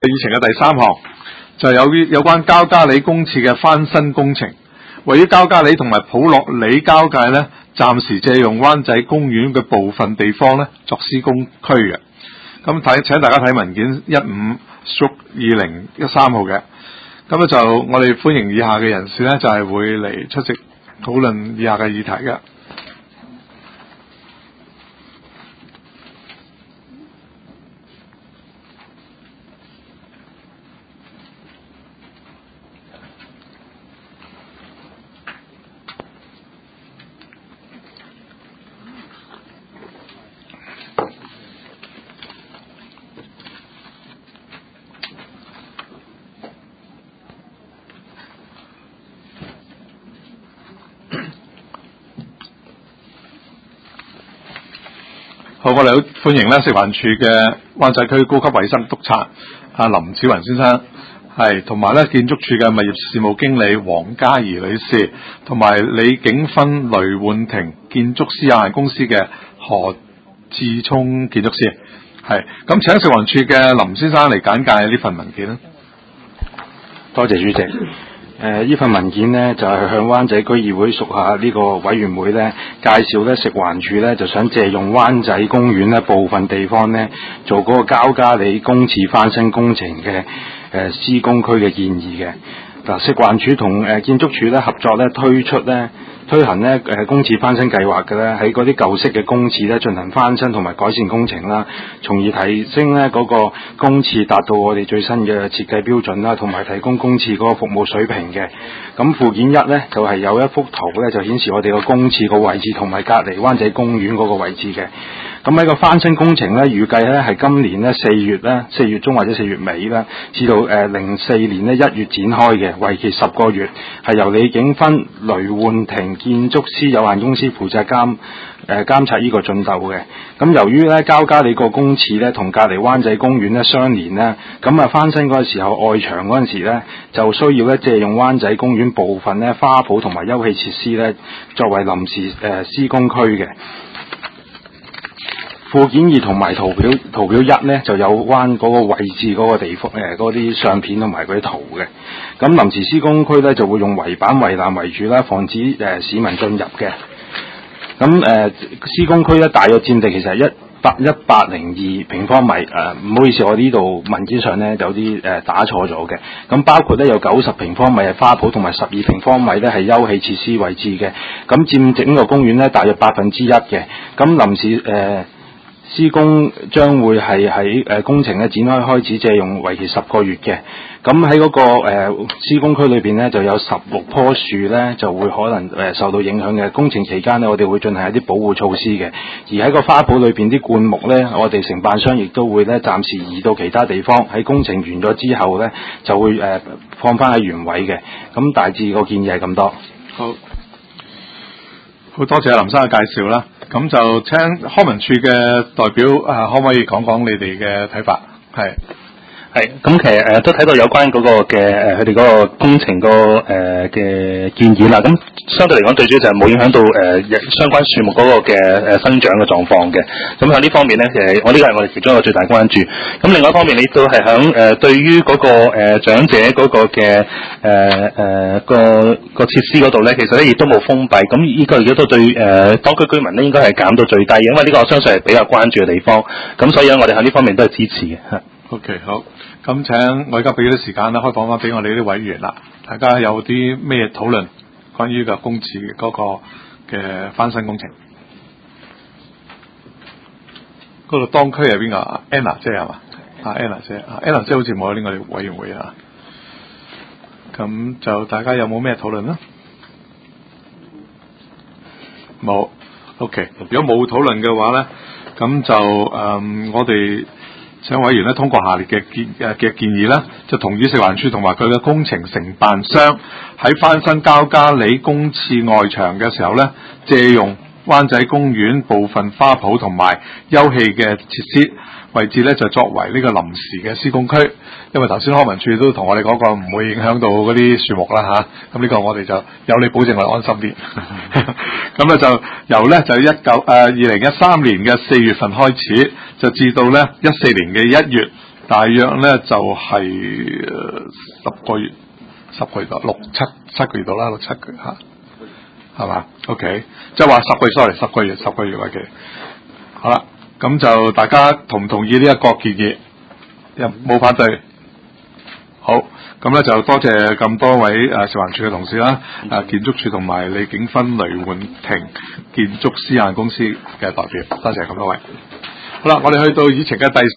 議程嘅第3項就有關交加里公廁嘅翻新工程，位於交加里同埋普樂里交界呢，暫時借用灣仔公園嘅部分地方呢作施工區嘅。咁請大家睇文件15/2013號嘅。咁咧就我哋歡迎以下嘅人士呢，就係會嚟出席討論以下嘅議題嘅。好，我哋好歡迎咧食環署嘅灣仔區高級衛生督察阿林子雲先生，係同埋咧建築署嘅物業事務經理黃嘉怡女士，同埋李景芬雷煥庭建築師有限公司嘅何志聰建築師。係咁，請食環署嘅林先生嚟簡介呢份文件啦。 多謝主席。呢份文件呢，就係向灣仔區議會屬下呢個委員會呢介紹呢食環署呢就想借用灣仔公園呢部分地方呢做嗰個交加里公廁翻新工程嘅施工區嘅建議嘅。嗱，食環署同建築署呢合作呢推行呢公廁翻新計劃嘅咧，喺嗰啲舊式嘅公廁咧進行翻新同埋改善工程啦，從而提升咧嗰個公廁達到我哋最新嘅設計標準啦，同埋提供公廁嗰個服務水平嘅。咁附件1咧就係有一幅圖咧，就顯示我哋個公廁個位置同埋隔離灣仔公園嗰個位置嘅。咁喺個翻新工程咧，預計咧係今年咧4月中或者4月尾啦，至到04年咧1月展開嘅，為期10個月，係由李景芬、雷煥庭建築師有限公司負責監察呢個進度嘅。咁由於咧交加里個公廁咧同隔離灣仔公園咧相連咧，咁啊翻新嗰個時候外牆嗰陣時咧就需要咧借用灣仔公園部分咧花圃同埋休憩設施咧作為臨時施工區嘅。附件2同埋圖表1咧就有關嗰個位置嗰個地方嗰啲相片同埋嗰啲圖嘅。咁臨時施工區咧就會用圍板圍欄圍住啦，防止市民進入嘅。咁施工區咧大約佔地其實係102平方米。唔好意思，我呢度文件上咧有啲打錯咗嘅。咁包括咧有90平方米係花圃同埋12平方米咧係休憩設施位置嘅。咁佔整個公園咧大約1%嘅。咁臨時施工將會係喺工程咧展開始借用為期10個月嘅。咁喺嗰個施工區裏邊咧就有16棵樹咧就會可能受到影響嘅。工程期間咧我哋會進行一啲保護措施嘅。而喺個花圃裏邊啲灌木咧，我哋承辦商亦都會咧暫時移到其他地方。喺工程完咗之後咧就會放翻喺原位嘅。咁大致個建議係咁多。 好多謝林生嘅介紹啦。咁就請康文署嘅代表可唔可以講講你哋嘅睇法？係。 咁其實都睇到有關嗰個嘅佢哋嗰個工程個嘅建議啦。咁相對嚟講，最主要就係冇影響到相關樹木嗰個嘅生長嘅狀況嘅。咁喺呢方面咧，其實我呢個係我哋其中一個最大關注。咁另外一方面，你都係響對於嗰個長者嗰個嘅個設施嗰度咧，其實咧亦都冇封閉。咁呢個亦都對當區居民咧應該係減到最低，因為呢個我相信係比較關注嘅地方。咁所以咧，我哋喺呢方面都係支持嘅。 OK， 好。咁請我而家俾啲時間啦，開放翻俾我哋啲委員啦。大家有啲咩討論關於個公廁嗰個嘅翻新工程？嗰度當區係邊個 ？Anna 姐係嘛？Anna 姐，Anna 姐好似冇喺呢個委員會啊。咁就大家有冇咩討論啦？冇。OK， 如果冇討論嘅話咧，咁就我哋請委員咧通過下列嘅建議啦，就同意食環署同埋佢嘅工程承辦商喺翻新交加里公廁外牆嘅時候咧，借用灣仔公園部分花圃同埋休憩嘅設施位置咧，就作為呢個臨時嘅施工區。因為頭先康文署都同我哋講過，唔會影響到嗰啲樹木啦吓。咁呢個我哋就有你保證，我哋安心啲。咁咧就由咧就2013年嘅4月份開始，就至到咧14年嘅1月大約咧就係10個月到7個月到啦，6、7個月嚇，係嘛 ？OK， 即係話10個月為期。好啦，咁就大家同唔同意呢一個建議？有冇反對？好，咁咧就多謝咁多位食環署嘅同事啦，建築署同埋李景芬、雷煥庭建築師有限公司嘅代表，多謝咁多位。好啦，我哋去到以前嘅第